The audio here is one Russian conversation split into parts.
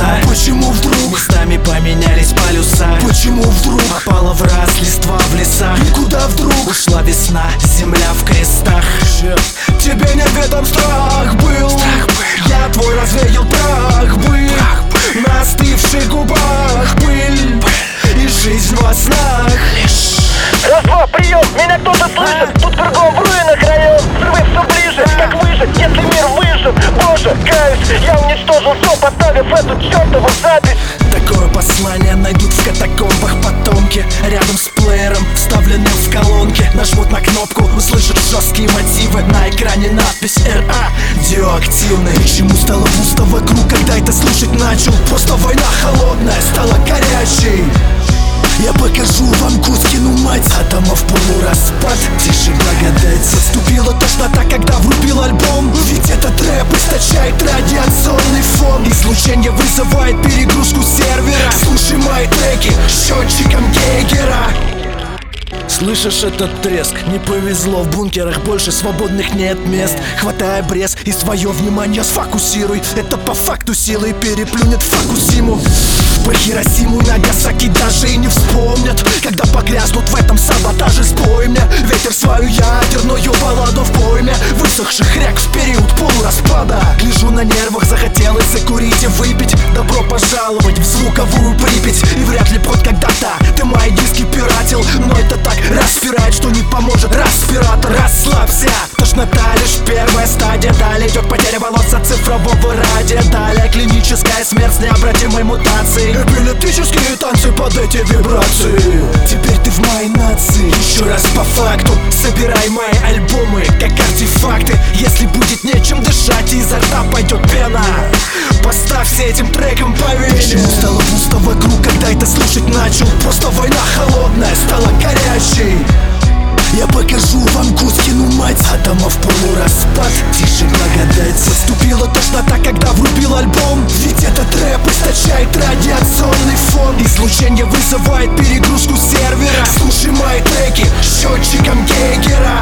полюса? Почему вдруг местами поменялись полюса? Почему вдруг попала в раз листва в лесах? И куда вдруг ушла весна, земля в крестах? Тебе неведом страх был, я твой развеял прах был. На остывших губах пыль и жизнь во снах. Раз-два, прием, меня кто-то слышит. Тут кругом в руинах район. Взрывы все ближе, как выжить, если мир выжил? Боже, каюсь, я уничтожил все, поставив эту чертову запись. Такое послание найдут в катакомбах потомки. Рядом с плеером, вставленным в колонке. Нажмут на кнопку, услышат жесткие мотивы. На экране надпись радиоактивный. Почему стало пусто вокруг, когда это слушать начал? Просто война холодная стала горячей. Я покажу вам Кузькину мать, атомов полураспад, тише благодать. Наступила тошнота, когда врубил альбом. Ведь этот рэп источает радиационный фон. Излучение вызывает перегрузку сервера. Слушай мои треки счетчиком Гейгера. Слышишь этот треск? Не повезло, в бункерах больше свободных нет мест. Хватай обрез и свое внимание сфокусируй. Это по факту силой переплюнет Фукусиму. Про Хиросиму и Нагасаки даже и не вспомнят, когда погрязнут в этом саботаже. Спой мне, ветер, свою ядерную балладу в пойме высохших рек в период полураспада. Гляжу на нервах, захотелось закурить и выпить. Добро пожаловать в звуковую Припять. И вряд ли под когда-то ты мои диски пиратил, но это так распирает, что не поможет респиратор. Расслабься, тошнота лишь первая стадия. Далее идет потеря волос от цифрового радио. Далее клиническая смерть с необратимой мутацией. Эпилептические танцы под эти вибрации. Теперь ты в моей нации. Еще раз по факту собирай мои альбомы как артефакты. Если будет нечем дышать, изо рта пойдет пена. Поставь все этим треком по вене. Почему стало пусто вокруг, когда это слушать начал? Просто война холодная стала горячей. Я покажу вам Кузькину мать, атомов полураспад, тише благодать. Наступила тошнота, когда врубил альбом. Ведь этот рэп источает радиационный фон. Излучение вызывает перегрузку сервера. Слушай мои треки счетчиком Гейгера.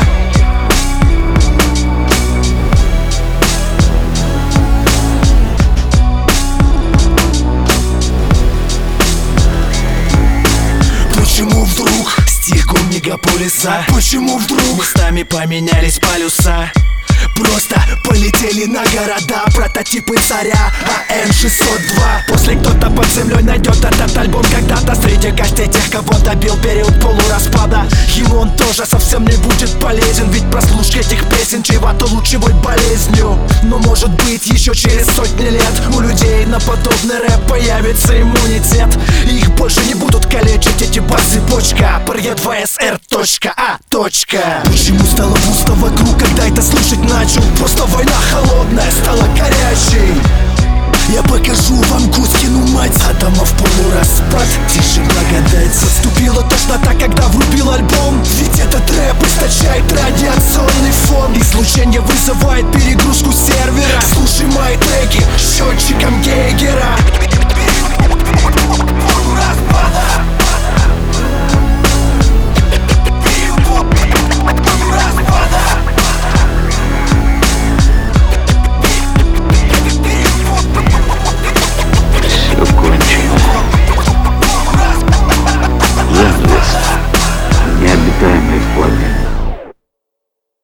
Почему вдруг стих у мегаполиса? Почему вдруг местами поменялись полюса? Просто полетели на города прототипы царя АН-602. После кто-то под землей найдет этот альбом когда-то среди костей тех, кого добил период полураспада. Ему он тоже совсем не будет полезен, ведь прослушка этих песен чревата лучевой болезнью. Но может быть еще через сотни лет у людей на подобный рэп появится иммунитет. И их больше не будут калечить эти базы. Почка, ВСР. Почему стало пусто вокруг, когда это слушать начал? Просто война холодная стала горячей. Я покажу вам Кузькину мать, атомов полураспад, тише благодать. Наступила тошнота, когда врубил альбом. Ведь этот рэп источает радиационный фон. Излучение вызывает перегрузку